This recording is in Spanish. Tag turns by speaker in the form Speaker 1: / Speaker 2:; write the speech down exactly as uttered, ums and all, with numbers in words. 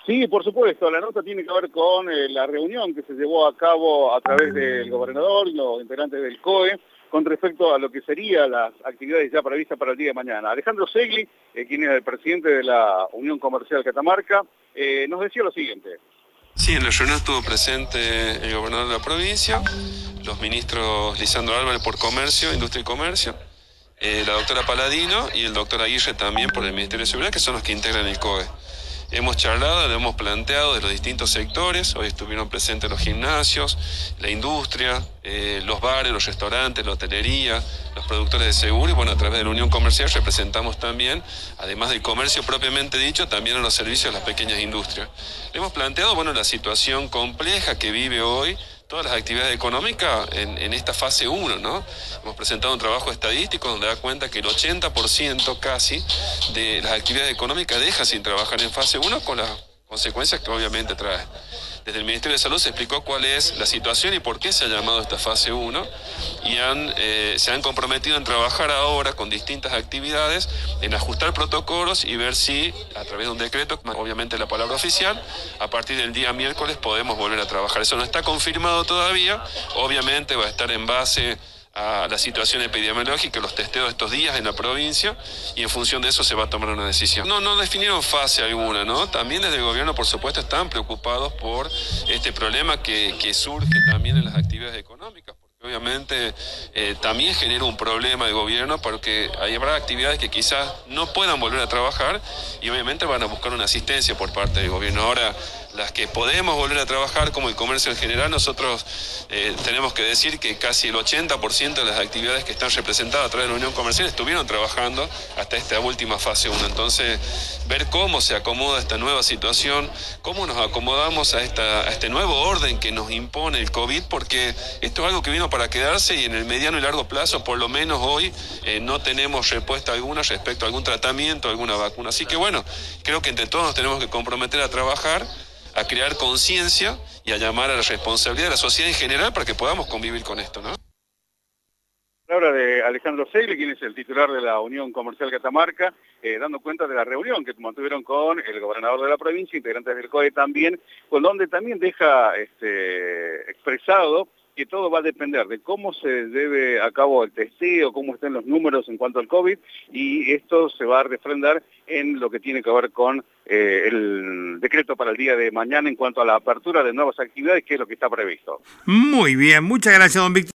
Speaker 1: Sí, por supuesto, la nota tiene que ver con eh, la reunión que se llevó a cabo a través del gobernador y los integrantes del C O E con respecto a lo que serían las actividades ya previstas para el día de mañana. Alejandro Segli, eh, quien es el presidente de la Unión Comercial Catamarca, eh, nos decía lo siguiente.
Speaker 2: Sí, en la reunión estuvo presente el gobernador de la provincia, los ministros Lisandro Álvarez por Comercio, Industria y Comercio, eh, la doctora Paladino y el doctor Aguirre también por el Ministerio de Seguridad, que son los que integran el C O E. Hemos charlado, lo hemos planteado de los distintos sectores. Hoy estuvieron presentes los gimnasios, la industria, eh, los bares, los restaurantes, la hotelería, los productores de seguro y bueno, a través de la Unión Comercial representamos también, además del comercio propiamente dicho, también a los servicios de las pequeñas industrias. Le hemos planteado, bueno, la situación compleja que vive hoy todas las actividades económicas en, en esta fase uno, ¿no? Hemos presentado un trabajo estadístico donde da cuenta que el ochenta por ciento casi de las actividades económicas deja sin trabajar en fase uno con las consecuencias que obviamente trae. Desde el Ministerio de Salud se explicó cuál es la situación y por qué se ha llamado esta fase uno y han, eh, se han comprometido en trabajar ahora con distintas actividades, en ajustar protocolos y ver si a través de un decreto, obviamente la palabra oficial, a partir del día miércoles podemos volver a trabajar. Eso no está confirmado todavía, obviamente va a estar en base a la situación epidemiológica, los testeos de estos días en la provincia y en función de eso se va a tomar una decisión. No, no definieron fase alguna, ¿no? También desde el gobierno, por supuesto, están preocupados por este problema que, que surge también en las actividades económicas. Obviamente eh, también genera un problema de gobierno porque habrá actividades que quizás no puedan volver a trabajar y obviamente van a buscar una asistencia por parte del gobierno. Ahora, las que podemos volver a trabajar, como el comercio en general, nosotros eh, tenemos que decir que casi el ochenta por ciento de las actividades que están representadas a través de la Unión Comercial estuvieron trabajando hasta esta última fase uno. Entonces, ver cómo se acomoda esta nueva situación, cómo nos acomodamos a, esta, a este nuevo orden que nos impone el COVID, porque esto es algo que vino para quedarse y en el mediano y largo plazo, por lo menos hoy, eh, no tenemos respuesta alguna respecto a algún tratamiento, alguna vacuna. Así que bueno, creo que entre todos nos tenemos que comprometer a trabajar, a crear conciencia y a llamar a la responsabilidad de la sociedad en general para que podamos convivir con esto, ¿no?
Speaker 1: Palabra de Alejandro Segli, quien es el titular de la Unión Comercial Catamarca, eh, dando cuenta de la reunión que mantuvieron con el gobernador de la provincia, integrantes del C O E también, con donde también deja este, expresado que todo va a depender de cómo se lleve a cabo el testeo, cómo estén los números en cuanto al COVID, y esto se va a refrendar en lo que tiene que ver con eh, el decreto para el día de mañana en cuanto a la apertura de nuevas actividades, que es lo que está previsto.
Speaker 3: Muy bien, muchas gracias, don Víctor.